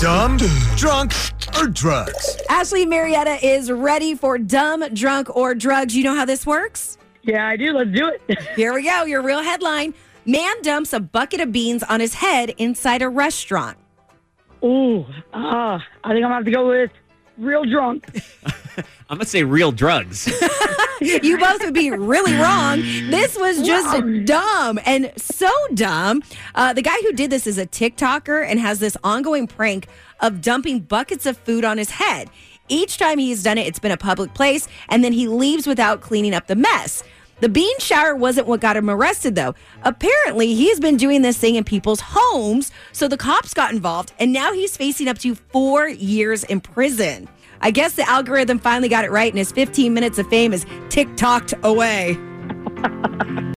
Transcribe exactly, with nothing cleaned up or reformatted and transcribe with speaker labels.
Speaker 1: Dumb, drunk, or drugs?
Speaker 2: Ashley Marietta is ready for Dumb, Drunk, or Drugs. You know how this works?
Speaker 3: Yeah, I do. Let's do it.
Speaker 2: Here we go. Your real headline. Man dumps a bucket of beans on his head inside a restaurant.
Speaker 3: Ooh, uh, I think I'm going to have to go with real drunk.
Speaker 4: I'm going to say real drugs.
Speaker 2: You both would be really wrong. This was just
Speaker 3: Wow.
Speaker 2: dumb and so dumb. Uh, the guy who did this is a TikToker and has this ongoing prank of dumping buckets of food on his head. Each time he's done it, it's been a public place, and then he leaves without cleaning up the mess. The bean shower wasn't what got him arrested, though. Apparently, he's been doing this thing in people's homes, so the cops got involved, and now he's facing up to four years in prison. I guess the algorithm finally got it right, and his fifteen minutes of fame is TikToked away.